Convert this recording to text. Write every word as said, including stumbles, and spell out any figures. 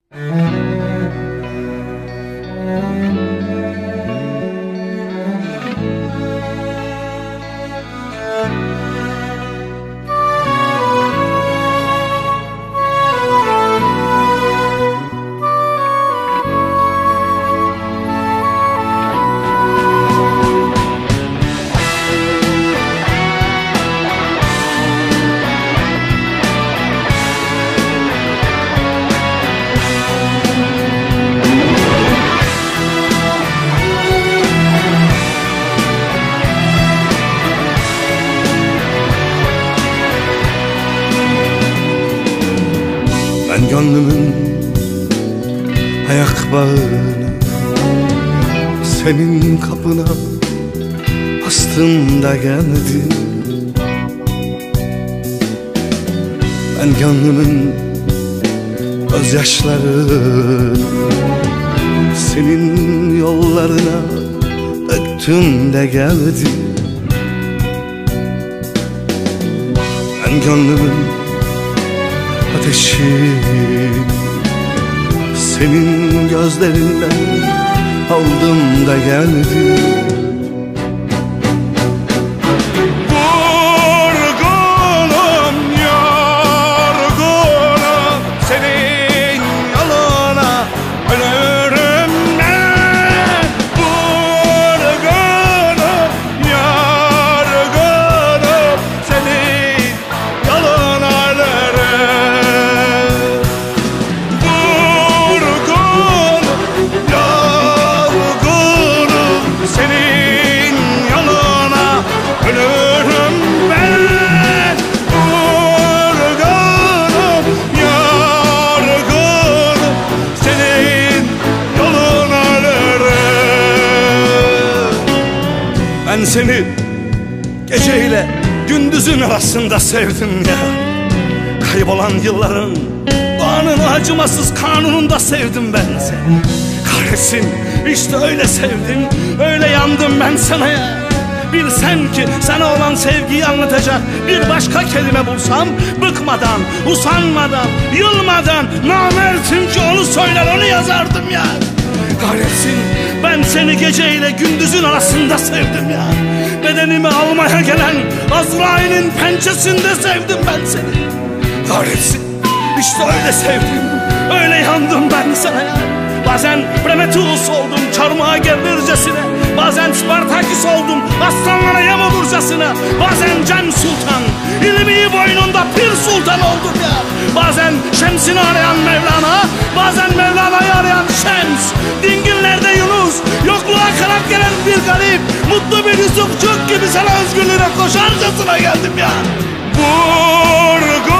Ben gönlümün ayak bağını senin kapına bastım da geldim. Ben gönlümün gözyaşlarını senin yollarına döktüm de geldim. Ben gönlümün ateşi senin gözlerinden aldım da geldim. Ben seni geceyle gündüzün arasında sevdim ya. Kaybolan yılların bağının acımasız kanununda sevdim ben seni. Kahretsin, işte öyle sevdim, öyle yandım ben sana ya. Bilsem ki sana olan sevgiyi anlatacak bir başka kelime bulsam, bıkmadan, usanmadan, yılmadan namertim ki onu söyler, onu yazardım ya. Kahretsin, ben seni geceyle gündüzün arasında sevdim ya. Bedenimi almaya gelen Azrail'in pençesinde sevdim ben seni. Kahretsin, işte öyle sevdim, öyle yandım ben sana ya. Bazen Prometheus oldum çarmıha gerilircesine, bazen Spartaküs oldum aslanlara yem olurcasına, bazen Cem Sultan, ilmi boynunda Pir Sultan oldum ya. Bazen Şems'ini arayan Mevlana, bazen Mevlana'yı arayan Şems, dingillerde Yunus, yokluğa kanat gelen bir garip, mutlu bir Yusufçuk gibi sana özgürlüğüne koşarcasına geldim ya. Vurgun